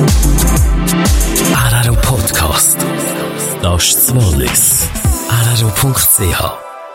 RRO Podcast. Das ist das Wallis. RRO.ch.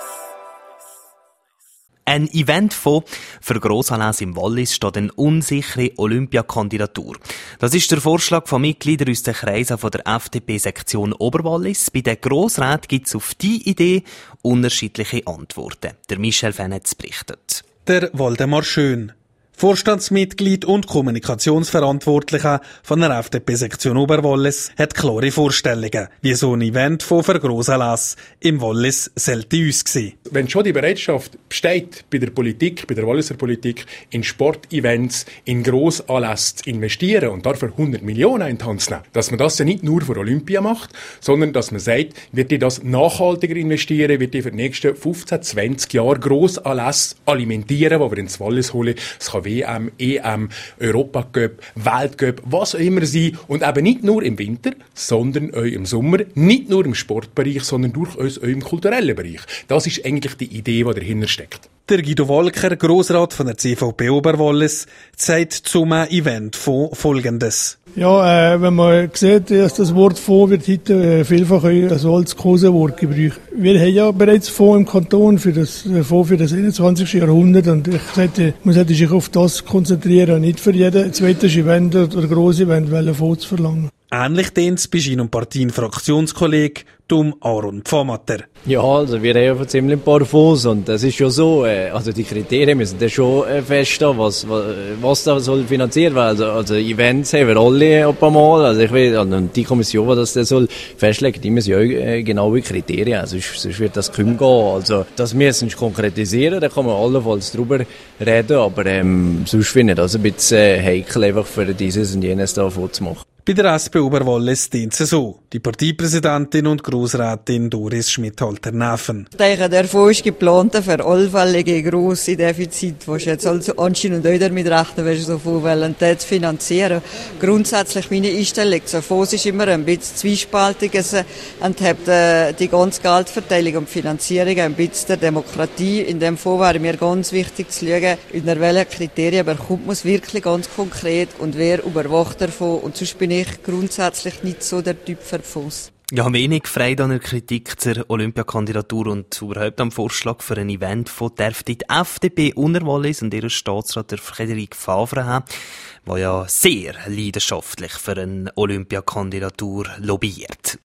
Ein Eventfonds für Grossanlässe im Wallis steht eine unsichere Olympiakandidatur. Das ist der Vorschlag von Mitgliedern aus den Kreisen von der FDP-Sektion Oberwallis. Bei den Grossräten gibt es auf diese Idee unterschiedliche Antworten. Der Michel Fenetz berichtet. Der Waldemar Schön, Vorstandsmitglied und Kommunikationsverantwortlicher von der FDP-Sektion Oberwallis, hat klare Vorstellungen, wie so ein Eventfonds für Grossanlässe im Wallis sollte aussehen. Wenn schon die Bereitschaft besteht, bei der Politik, bei der Walliser Politik, in Sportevents, in Grossanlässe zu investieren und dafür 100 Millionen in die Hand zu nehmen, dass man das ja nicht nur für Olympia macht, sondern dass man sagt, wird die das nachhaltiger investieren, wird die für die nächsten 15, 20 Jahre Grossanlässe alimentieren, die wir ins Wallis holen. Es kann WM, EM, Europacup, Weltcup, was auch immer sein. Und eben nicht nur im Winter, sondern auch im Sommer. Nicht nur im Sportbereich, sondern durchaus auch im kulturellen Bereich. Das ist eigentlich die Idee, die dahinter steckt. Der Guido Walker, Grossrat von der CVP Oberwallis, sagt zum Eventfonds Folgendes. Ja, wenn man sieht, dass das Wort Fonds wird heute vielfach also als Kosenwort gebraucht. Wir haben ja bereits Fonds im Kanton für das Fonds für das 21. Jahrhundert und ich sagte, man sollte sich auf das konzentrieren, nicht für jeden zweites Event oder grosses Event einen Fonds zu verlangen. Ähnlich denkt bei seinem Partien-Fraktionskollege Aaron Pfammatter. Ja, also wir haben ziemlich ein paar Fonds und das ist schon so, also die Kriterien müssen da schon feststehen, was da soll finanziert werden. Also Events haben wir alle ein paar Mal, also ich will, und die Kommission, die das soll festlegen, die müssen ja auch genaue Kriterien, also sonst wird das kaum gehen. Also das müssen wir konkretisieren, da kann man allenfalls drüber reden, aber sonst finde ich das ein bisschen heikel, einfach für dieses und jenes da vorzumachen. Bei der SP Oberwallis dient es so. Die Parteipräsidentin und Grossrätin Doris Schmidhalter-Neffen. Ich denke, der Fonds ist geplant für allfällige grosse Defizite, wo jetzt also anscheinend auch damit rechnen, wenn so Fonds wollen, das zu finanzieren. Grundsätzlich meine Einstellung, so ein Fonds ist immer ein bisschen zwiespaltig und hat die ganze Geldverteilung und Finanzierung ein bisschen der Demokratie. In dem Fonds wäre mir ganz wichtig zu schauen, unter welchen Kriterien bekommt man es wirklich ganz konkret und wer überwacht der Fonds. Und sonst bin ich grundsätzlich nicht so der Typ für Fonds. Ja, wenig Freude an der Kritik zur Olympiakandidatur und überhaupt am Vorschlag für ein Event von darf die FDP Unterwallis und ihr Staatsrat der Frederik Favre haben, der ja sehr leidenschaftlich für eine Olympiakandidatur lobbyiert.